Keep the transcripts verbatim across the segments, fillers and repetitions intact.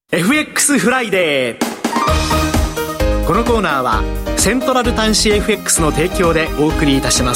エフエックス フライデー。このコーナーはセントラル端子 エフエックス の提供でお送りいたします。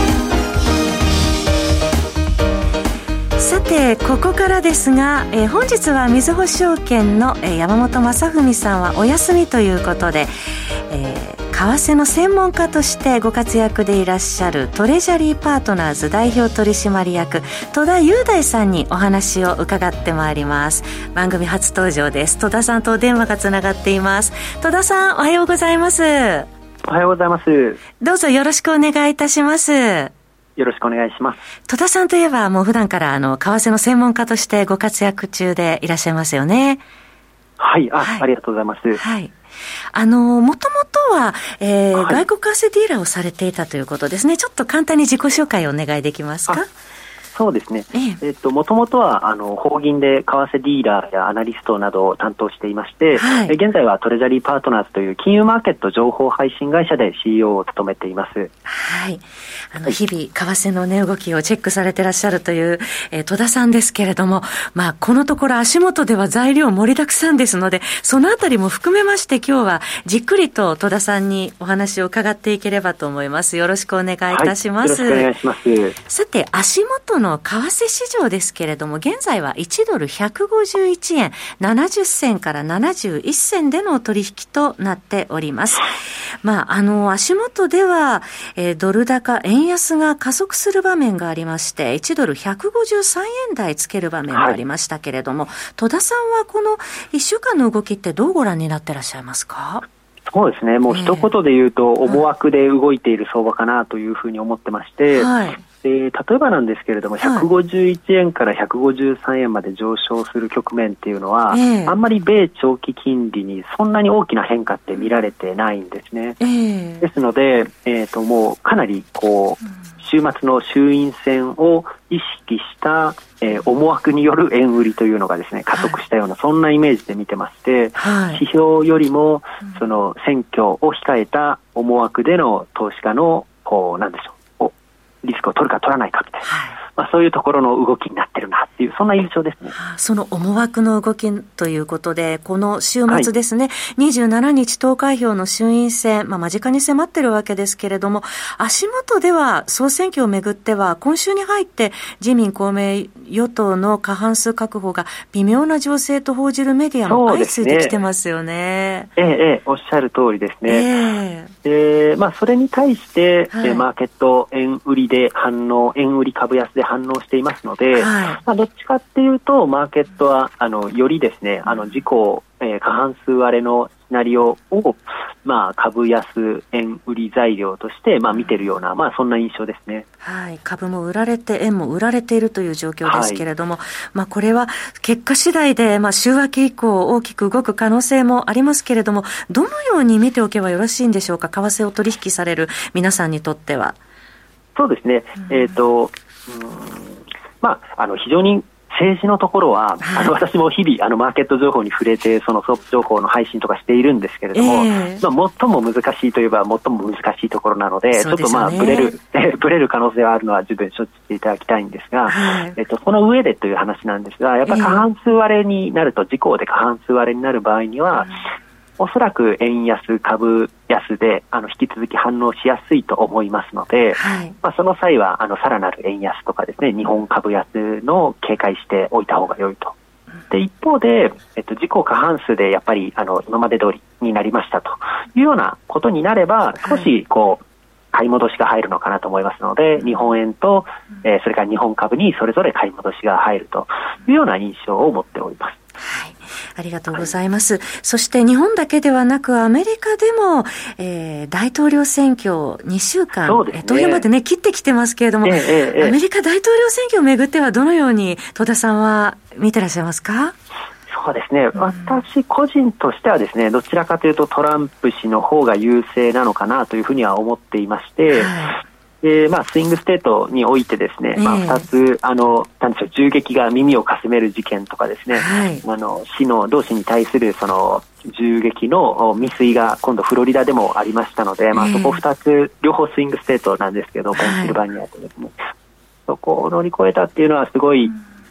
さてここからですが、えー、本日はみずほ証券の、えー、山本正文さんはお休みということで、えー為替の専門家としてご活躍でいらっしゃるトレジャリーパートナーズ代表取締役戸田雄大さんにお話を伺ってまいります。番組初登場です。戸田さんとお電話がつながっています。戸田さん、おはようございます。 おはようございます。 どうぞよろしくお願いいたします。よろしくお願いします。 戸田さんといえばもう普段からあの為替の専門家としてご活躍中でいらっしゃいますよね。 はい、あ、はい、ありがとうございます。 はい。あの、もともとは、えーはい、外国為替ディーラーをされていたということですね。ちょっと簡単に自己紹介をお願いできますか？ そうですね。ええっと、もともとは、あの、法銀で為替ディーラーやアナリストなどを担当していまして、はい、現在はトレジャリーパートナーズという金融マーケット情報配信会社で シーイーオー を務めています。 はい。あの、日々、為替の値動きをチェックされていらっしゃるという、えー、戸田さんですけれども、まあ、このところ足元では材料盛りだくさんですので、そのあたりも含めまして今日はじっくりと戸田さんにお話を伺っていければと思います。よろしくお願いいたします。 はい、よろしくお願いします。 さて、足元の為替市場ですけれども、現在はいちドルひゃくごじゅういちえんななじゅっせんからななじゅういっせんでの取引となっております。まあ、あの、足元では、えー、ドル高、円安が加速する場面がありまして、いちドルひゃくごじゅうさんえん台つける場面もありましたけれども、はい、戸田さんはこのいっしゅうかんの動きってどうご覧になってらっしゃいますか？ そうですね。もう一言で言うと、えー、思惑で動いている相場かなというふうに思ってまして、はいで例えばなんですけれども、ひゃくごじゅういちえんからひゃくごじゅうさんえんまで上昇する局面っていうのは、えー、あんまり米長期金利にそんなに大きな変化って見られてないんですね。えー、ですので、えーと、もうかなりこう、うん、週末の衆院選を意識した、えー、思惑による円売りというのがですね加速したような、はい、そんなイメージで見てまして、はい、指標よりもその選挙を控えた思惑での投資家のこうなんでしょうリスクを取るか取らないかみたいな、はいまあ、そういうところの動きになってるなっていうそんな印象ですね。 その思惑の動きということでこの週末ですね、はい、にじゅうしちにち投開票の衆院選、まあ、間近に迫ってるわけですけれども足元では総選挙をめぐっては今週に入って自民公明与党の過半数確保が微妙な情勢と報じるメディアも相次いできてますよね。 ええええ、おっしゃる通りですね。ええまあ、それに対して、はい、マーケット円売りで反応円売り株安で反応していますので、はいまあ、どっちかっていうとマーケットはあのよりですねあの自己、えー、過半数割れのシナリオを、まあ、株安円売り材料として、まあ、見てるような、まあ、そんな印象ですね。 はい、株も売られて円も売られているという状況ですけれども、はいまあ、これは結果次第で、まあ、週明け以降大きく動く可能性もありますけれどもどのように見ておけばよろしいんでしょうか？為替を取引される皆さんにとっては。 そうですね、うんえーとうんまあ、あの非常に政治のところは、はい、あの私も日々あのマーケット情報に触れてそのソープ情報の配信とかしているんですけれども、えーまあ、最も難しいといえば最も難しいところなの で, で、ね、ちょっとまあブレるブレる可能性があるのは十分承知していただきたいんですが、はいえっと、その上でという話なんですがやっぱり過半数割れになると、えー、自公で過半数割れになる場合には、うんおそらく円安株安であの引き続き反応しやすいと思いますので、はいまあ、その際はあのさらなる円安とかですね日本株安の警戒しておいた方が良いと。で一方で、えっと、自己過半数でやっぱりあの今まで通りになりましたというようなことになれば少しこう、はい買い戻しが入るのかなと思いますので日本円と、えー、それから日本株にそれぞれ買い戻しが入るというような印象を持っております。 はいありがとうございます、はい、そして日本だけではなくアメリカでも、えー、大統領選挙にしゅうかん、ね、投票までね切ってきてますけれども、えーえー、アメリカ大統領選挙をめぐってはどのように戸田さんは見てらっしゃいますか？ そうですね、うん、私個人としてはですねどちらかというとトランプ氏の方が優勢なのかなというふうには思っていまして、はいでまあ、スイングステートにおいてですね、えーまあ、ふたつあのなんでしょう銃撃が耳をかすめる事件とかですね、はい、あの死の同士に対するその銃撃の未遂が今度フロリダでもありましたので、まあ、そこふたつ両方スイングステートなんですけど、ペンシルバニアとですね、はい、そこを乗り越えたっていうのはすごい、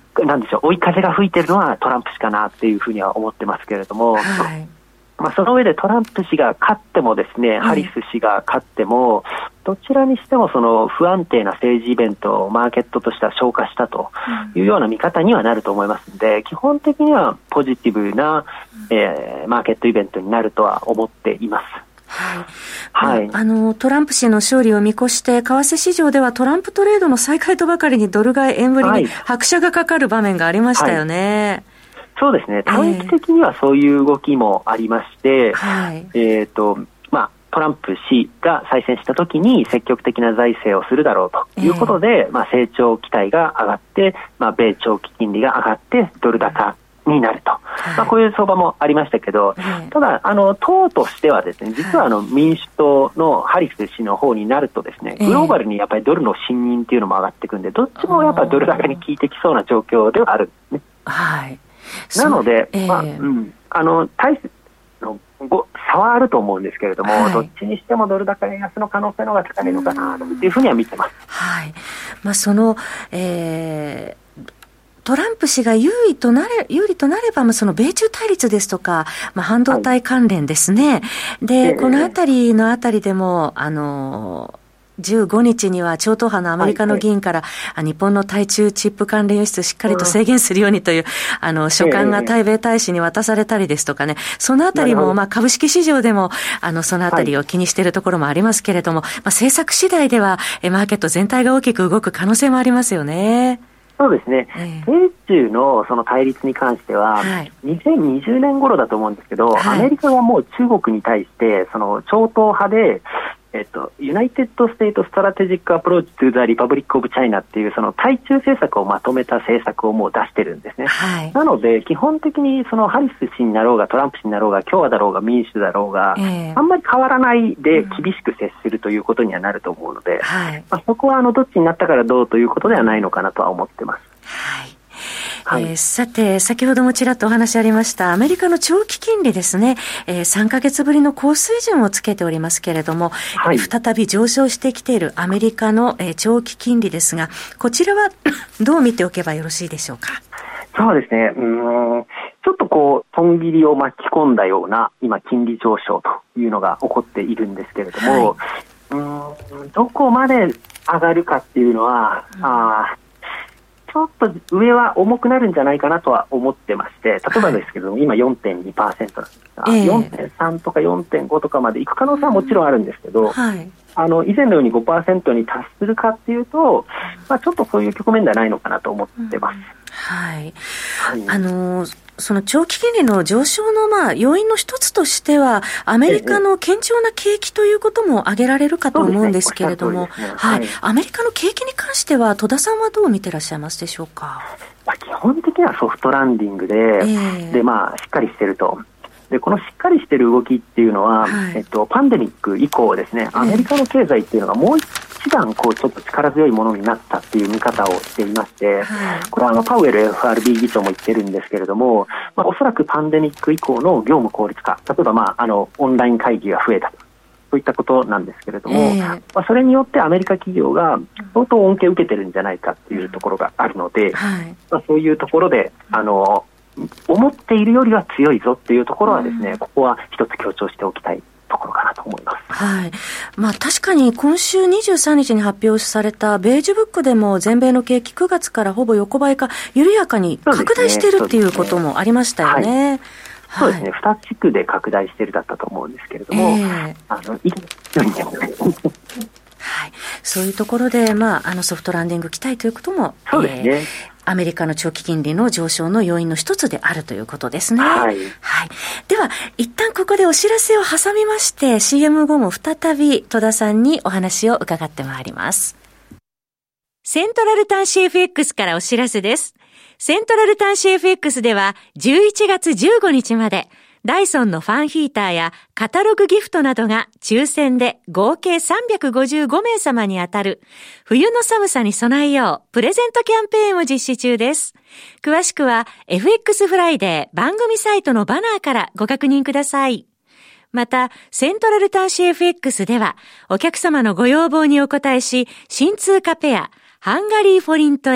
なんでしょう、追い風が吹いてるのはトランプ氏かなっていうふうには思ってますけれども、はい、まあ、その上でトランプ氏が勝ってもですね、ハリス氏が勝っても、どちらにしてもその不安定な政治イベントをマーケットとしては消化したというような見方にはなると思いますので、基本的にはポジティブな、えー、マーケットイベントになるとは思っています。 はい。はい。あの、トランプ氏の勝利を見越して、為替市場ではトランプトレードの再開とばかりにドル買い円売りに拍車がかかる場面がありましたよね。 はい、そうですね。短期的にはそういう動きもありまして、はい、えっと、まあ、トランプ氏が再選した時に積極的な財政をするだろうということで、えー、まあ、成長期待が上がって、まあ、米長期金利が上がってドル高になると、はい、まあ、こういう相場もありましたけど、はい、ただあの党としてはですね、実はあの民主党のハリス氏の方になるとですね、グローバルにやっぱりドルの信任っていうのも上がっていくんで、どっちもやっぱりドル高に効いてきそうな状況ではあるんですね。はい。なので、えー、まあ、うん、あの大の差はあると思うんですけれども、はい、どっちにしてもドル高円安の可能性の方が高いのかなというふうには見てます。 はい。まあ、その、えートランプ氏が優位となれ、有利となれば、その米中対立ですとか、まあ、半導体関連ですね。はい、で、えー、このあたりのあたりでも、あの、じゅうごにちには超党派のアメリカの議員から、はいはい、日本の対中チップ関連輸出をしっかりと制限するようにという、うん、あの、書簡が対米大使に渡されたりですとかね、そのあたりも、まあ、株式市場でも、あの、そのあたりを気にしているところもありますけれども、はい、まあ、政策次第では、マーケット全体が大きく動く可能性もありますよね。 そうですね、えー、米中のその対立に関しては、はい、にせんにじゅうねん頃だと思うんですけど、はい、アメリカはもう中国に対してその超党派で、えっと、ユナイテッド・ステイト・ストラテジック・アプローチ・トゥ・ザ・リパブリック・オブ・チャイナっていうその対中政策をまとめた政策をもう出してるんですね、はい、なので基本的にそのハリス氏になろうがトランプ氏になろうが共和だろうが民主だろうが、えー、あんまり変わらないで厳しく接するということにはなると思うので、うん、はい、まあ、そこはあのどっちになったからどうということではないのかなとは思ってます。 はいはい、えー、さて先ほどもちらっとお話ありましたアメリカの長期金利ですね、えー、さんかげつぶりの高水準をつけておりますけれども、はい、再び上昇してきているアメリカの、えー、長期金利ですが、こちらはどう見ておけばよろしいでしょうか。 そうですね、うーん、ちょっとこう損切りを巻き込んだような今金利上昇というのが起こっているんですけれども、はい、うーん、どこまで上がるかっていうのは、うん、あちょっと上は重くなるんじゃないかなとは思ってまして、例えばですけども、はい、今 よんてんにパーセント なんですが、えー、よんてんさん とか よんてんご とかまでいく可能性はもちろんあるんですけど、はい、あの以前のように ごパーセント に達するかっていうと、まあ、ちょっとそういう局面ではないのかなと思ってます。うん、はい、 はい、あのーその長期金利の上昇のまあ要因の一つとしては、アメリカの堅調な景気ということも挙げられるかと思うんですけれども、ねね、はい、はい、アメリカの景気に関しては戸田さんはどう見てらっしゃいますでしょうか。 まあ、基本的にはソフトランディングで、えー、でまあしっかりしてると。でこのしっかりしてる動きっていうのは、はい、えっと、パンデミック以降ですね、アメリカの経済っていうのがもう一段こうちょっと力強いものになったっていう見方をしていまして、はい、これはあのパウエル エフアールビー 議長も言ってるんですけれども、まあ、おそらくパンデミック以降の業務効率化、例えば、まあ、あのオンライン会議が増えたそういったことなんですけれども、えーまあ、それによってアメリカ企業が相当恩恵を受けてるんじゃないかっていうところがあるので、はい、まあ、そういうところであの思っているよりは強いぞっていうところはですね、うん、ここは一つ強調しておきたいところかなと思います。 はい。まあ確かに今週にじゅうさんにちに発表されたベージュブックでも全米の景気くがつからほぼ横ばいか緩やかに拡大しているっていうこともありましたよね。 そうですね。に地区で拡大しているだったと思うんですけれども、えー、あの一挙にでもね。 はい、そういうところで、まあ、あのソフトランディング期待ということも、そうですね、えー、アメリカの長期金利の上昇の要因の一つであるということですね。はい、はい、では一旦ここでお知らせを挟みまして シーエム 後も再び戸田さんにお話を伺ってまいります。セントラル端子 エフエックス からお知らせです。セントラル端子 エフエックス ではじゅういちがつじゅうごにちまでダイソンのファンヒーターやカタログギフトなどが抽選で合計さんびゃくごじゅうごめいさまに当たる冬の寒さに備えようプレゼントキャンペーンを実施中です。詳しくは エフエックス フライデー番組サイトのバナーからご確認ください。また、セントラル端子 エフエックス ではお客様のご要望にお応えし、新通貨ペア、ハンガリーフォリント円、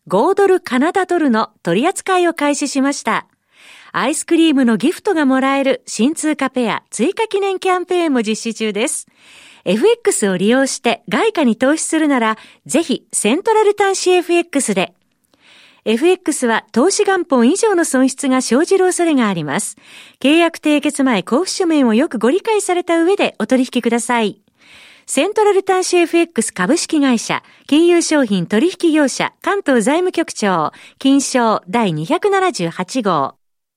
ごドルカナダドルの取り扱いを開始しました。アイスクリームのギフトがもらえる新通貨ペア追加記念キャンペーンも実施中です。エフエックス を利用して外貨に投資するなら、ぜひセントラル端子 エフエックス で。エフエックス は投資元本以上の損失が生じる恐れがあります。契約締結前交付書面をよくご理解された上でお取引ください。セントラル端子 エフエックス 株式会社、金融商品取引業者、関東財務局長、金商だいにひゃくななじゅうはち号。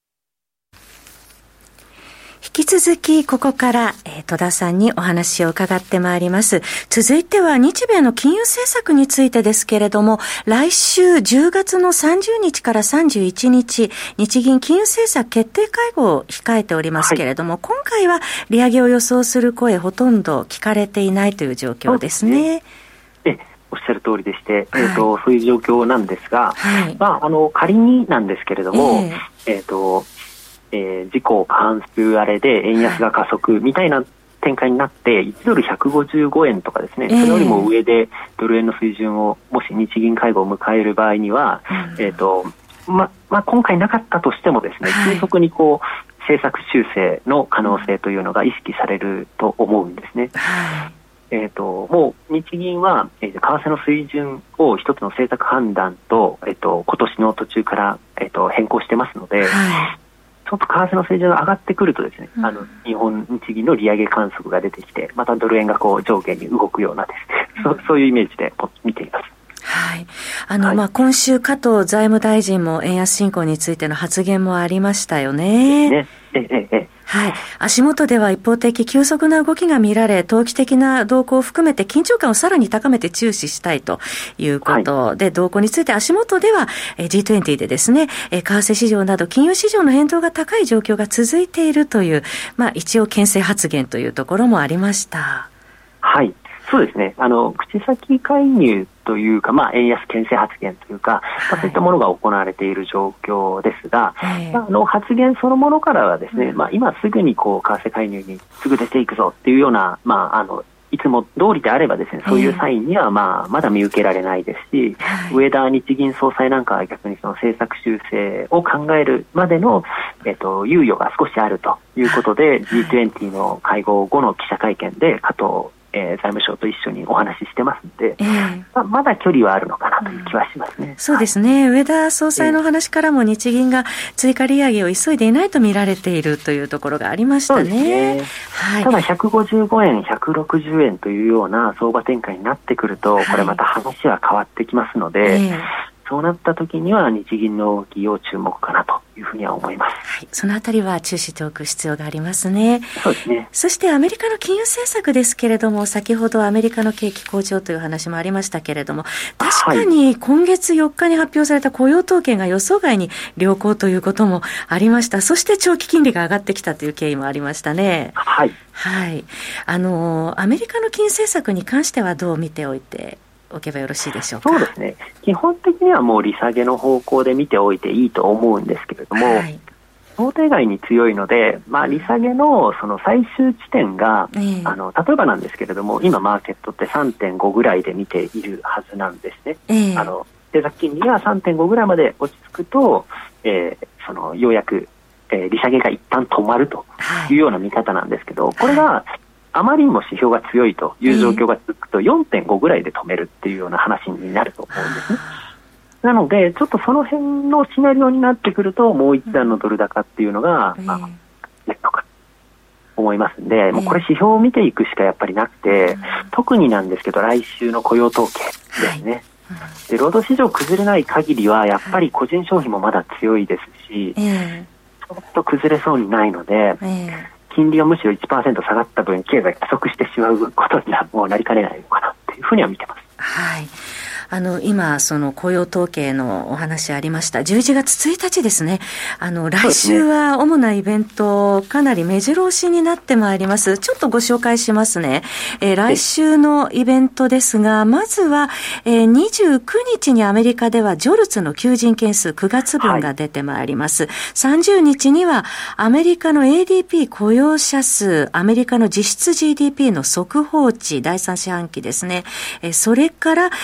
引き続きここから、えー、戸田さんにお話を伺ってまいります。続いては日米の金融政策についてですけれども、来週じゅうがつのさんじゅうにちからさんじゅういちにち、日銀金融政策決定会合を控えておりますけれども、はい、今回は利上げを予想する声ほとんど聞かれていないという状況ですね。 えおっしゃる通りでして、はい、えーと、そういう状況なんですが、はい、まあ、あの仮になんですけれども、えーえーとえー、自公過半数あれで円安が加速みたいな展開になって、いちドルひゃくごじゅうごえんとかですね、それよりも上でドル円の水準をもし日銀会合を迎える場合には、えーとままあ、今回なかったとしてもですね、急速にこう政策修正の可能性というのが意識されると思うんですね。えーと、もう日銀は、えー、為替の水準を一つの政策判断と、えーと、今年の途中から、えーと、変更してますので、はい、ちょっと為替の水準が上がってくるとですね、うん、あの日本日銀の利上げ観測が出てきて、またドル円がこう上下に動くようなですね、うん、そ, そういうイメージで見ています。 はい。あの、はい、まあ、今週加藤財務大臣も円安進行についての発言もありましたよね。ね、ええええ。はい。足元では一方的急速な動きが見られ、投機的な動向を含めて緊張感をさらに高めて注視したいということで、はい、動向について足元では ジートゥエンティー でですね、為替市場など金融市場の変動が高い状況が続いているという、まあ一応牽制発言というところもありました。はい。 そうですね。あの、口先介入というか、まあ、円安牽制発言というか、まあ、そういったものが行われている状況ですが、はい、まあ、あの発言そのものからはですね、うん、まあ、今すぐにこう為替介入にすぐ出ていくぞっていうような、まあ、あのいつも通りであればですね、そういうサインには、まあ、まだ見受けられないですし、はい、上田日銀総裁なんかは逆にその政策修正を考えるまでの、えっと、猶予が少しあるということで、はい、ジートゥエンティー の会合後の記者会見で加藤えー、財務省と一緒にお話ししてますので、えーまあ、まだ距離はあるのかなという気はしますね。 うん、そうですね。上田総裁の話からも日銀が追加利上げを急いでいないと見られているというところがありましたね。そうですね。はい、ただひゃくごじゅうごえん、ひゃくろくじゅうえんというような相場展開になってくると、はい、これまた話は変わってきますので、えーそうなった時には日銀の動きを注目かなというふうには思います。 はい、そのあたりは注視しておく必要がありますね。 そうですね。 そしてアメリカの金融政策ですけれども、先ほどアメリカの景気好調という話もありましたけれども、確かに今月よっかに発表された雇用統計が予想外に良好ということもありました。そして長期金利が上がってきたという経緯もありましたね。 はい。 はい。あの、アメリカの金融政策に関してはどう見ておいておけばよろしいでしょうか。 そうですね。基本的にはもう利下げの方向で見ておいていいと思うんですけれども、はい、想定外に強いので、まあ、利下げのその最終地点が、えー、あの例えばなんですけれども、今マーケットって さんてんご ぐらいで見ているはずなんですね。えー、あの政策金利が さんてんご ぐらいまで落ち着くと、えー、そのようやく、えー、利下げが一旦止まるというような見方なんですけど、はい、これがあまりにも指標が強いという状況が続くと よんてんご ぐらいで止めるっていうような話になると思うんですね。なのでちょっとその辺のシナリオになってくると、もう一段のドル高っていうのが、まあ、出るのかと思いますんで、もうこれ指標を見ていくしかやっぱりなくて、特になんですけど来週の雇用統計ですね。で労働市場崩れない限りはやっぱり個人消費もまだ強いですし、ちょっと崩れそうにないので、金利はむしろ いちパーセント 下がった分経済加速してしまうことにはもうなりかねないのかなというふうには見てます。 はい。あの今その雇用統計のお話ありましたじゅういちがつついたちですね。あの来週は主なイベントかなり目白押しになってまいります。ちょっとご紹介しますね。えー、来週のイベントですが、まずは、えー、にじゅうくにちにアメリカではジョルツの求人件数くがつぶんが出てまいります。はい、さんじゅうにちにはアメリカの エーディーピー 雇用者数、アメリカの実質 ジーディーピー の速報値だいさん四半期ですね。えー、それから、えー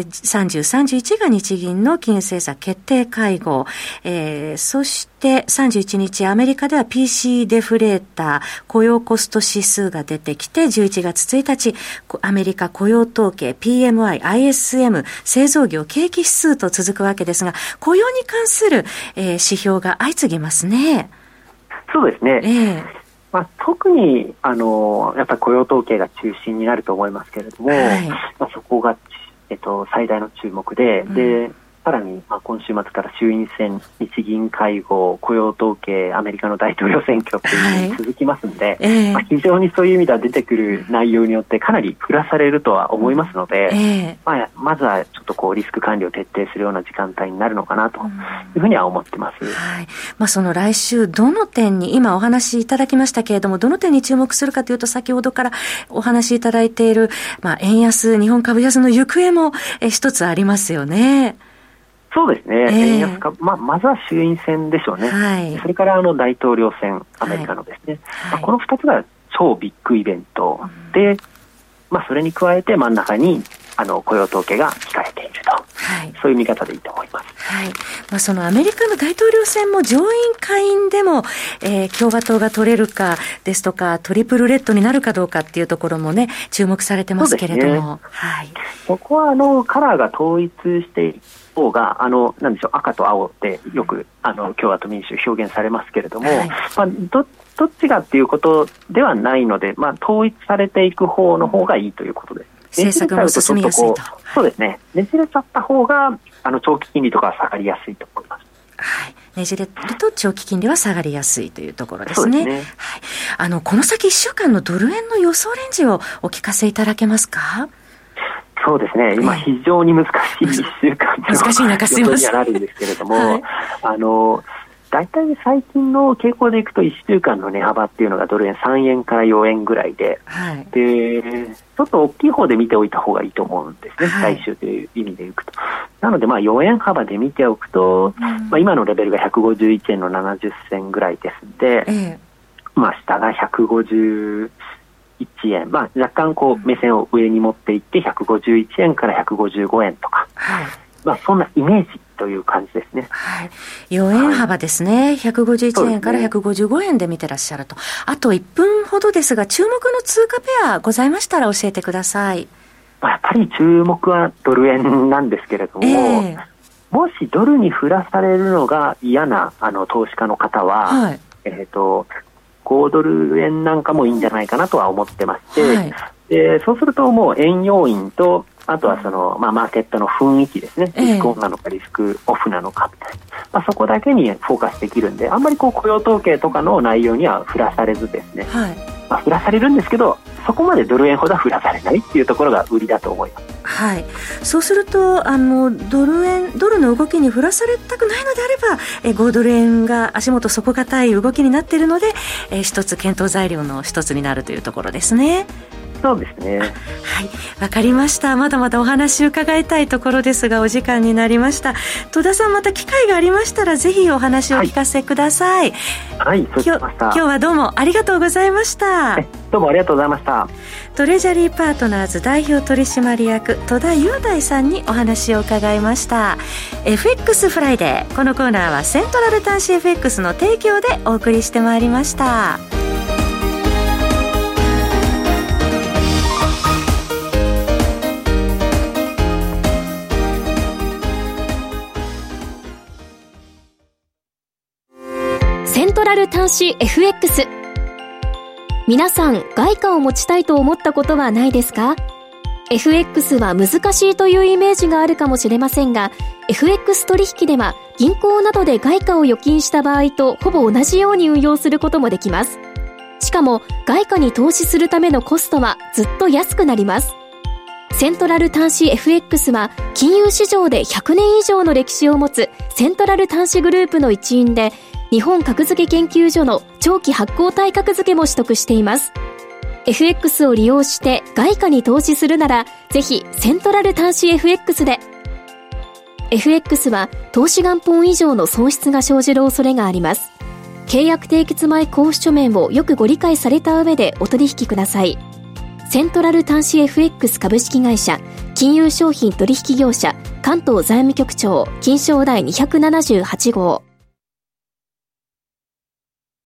さんじゅう、さんじゅういちが日銀の金融政策決定会合、えー、そしてさんじゅういちにちアメリカでは ピーシー デフレーター雇用コスト指数が出てきて、じゅういちがつついたちアメリカ雇用統計 ピーエムアイ、アイエスエム 製造業景気指数と続くわけですが、雇用に関する、えー、指標が相次ぎますね。 そうですね、 えーまあ、特にあのやっぱり雇用統計が中心になると思いますけれども、はい、まあ、そこが、えっと、最大の注目で、うん、でさらに、まあ、今週末から衆院選、日銀会合、雇用統計、アメリカの大統領選挙というのに続きますので、はい、えーまあ、非常にそういう意味では出てくる内容によってかなり振らされるとは思いますので、えーまあ、まずはちょっとこうリスク管理を徹底するような時間帯になるのかなというふうには思ってます。うん、 はい、まあ、その来週どの点に、今お話しいただきましたけれども、どの点に注目するかというと、先ほどからお話しいただいている、まあ、円安、日本株安の行方もえ一つありますよね。 そうですね、えー円安か、まあ、まずは衆院選でしょうね、はい、それからあの大統領選、アメリカのですね、はい、まあ、このふたつが超ビッグイベントで、うん、まあ、それに加えて真ん中にあの雇用統計が控えていると、はい、そういう見方でいいと思います。 はい、まあ、そのアメリカの大統領選も上院下院でも、えー、共和党が取れるかですとか、トリプルレッドになるかどうかっていうところもね、注目されてますけれども、ね、はい、 そこはあのカラーが統一している方が、あのなんでしょう、赤と青ってよくあの共和と民主表現されますけれども、はい、まあ、どどっちがっていうことではないので、まあ、統一されていく方の方がいいということです。 政策も進みやすいと。 そうですね、ねじれちゃった方があの長期金利とかは下がりやすいと思います。 はい、ねじれると長期金利は下がりやすいというところですね。そうですね、はい、あのこの先いっしゅうかんのドル円の予想レンジをお聞かせいただけますか。 そうですね、今非常に難しいいっしゅうかんの難しい中すいません予想にはなるんですけれども、はい、あの大体最近の傾向でいくといっしゅうかんの値幅っていうのがドル円さんえんからよえんぐらいで、はい、でちょっと大きい方で見ておいた方がいいと思うんですね、はい、最終という意味でいくと。なのでまあよえん幅で見ておくと、うん、まあ、今のレベルがひゃくごじゅういちえんのななじゅっせんぐらいですので、ええ、まあ、下がひゃくごじゅういちえん、まあ、若干こう目線を上に持っていってひゃくごじゅういちえんからひゃくごじゅうごえんとか、はい、まあ、そんなイメージという感じですね。 はい、よえん幅ですね、はい、ひゃくごじゅういちえんからひゃくごじゅうごえんで見てらっしゃると。あといっぷんほどですが、注目の通貨ペアございましたら教えてください。 まあ、やっぱり注目はドル円なんですけれども、えー、もしドルに振らされるのが嫌なあの投資家の方は、はい、えーとごドル円なんかもいいんじゃないかなとは思ってまして、はい、でそうするともう円要因とあとはその、まあ、マーケットの雰囲気ですね、リスクオンなのかリスクオフなのかみたいな、まあ、そこだけにフォーカスできるんで、あんまりこう雇用統計とかの内容には振らされずですね、はい、まあ、振らされるんですけど、そこまでドル円ほどは振らされないっていうところが売りだと思います。 はい、そうするとあのドル円ドルの動きに振らされたくないのであれば、えごドル円が足元底堅い動きになっているので、え一つ検討材料の一つになるというところですね。 そうですね。はい、 わかりました。まだまだお話を伺いたいところですが、お時間になりました。戸田さん、また機会がありましたらぜひお話をお聞かせください。 はい、そうしました。 今日はどうもありがとうございました。 どうもありがとうございました。 トレジャリーパートナーズ代表取締役戸田雄大さんにお話を伺いました。 エフエックス フライデー、このコーナーはセントラル端子 エフエックス の提供でお送りしてまいりました。 セントラル端子 エフエックス。 皆さん、外貨を持ちたいと思ったことはないですか？ エフエックス は難しいというイメージがあるかもしれませんが、 エフエックス 取引では銀行などで外貨を預金した場合とほぼ同じように運用することもできます。しかも外貨に投資するためのコストはずっと安くなります。セントラル端子 エフエックス は金融市場でひゃくねん以上の歴史を持つセントラル端子グループの一員で、日本格付け研究所の長期発行体格付けも取得しています。 エフエックス を利用して外貨に投資するなら、ぜひセントラル端子 エフエックス で。 エフエックス は投資元本以上の損失が生じる恐れがあります。契約締結前交付書面をよくご理解された上でお取引ください。 セントラル端子 エフエックス 株式会社金融商品取引業者関東財務局長金商第にひゃくななじゅうはち号。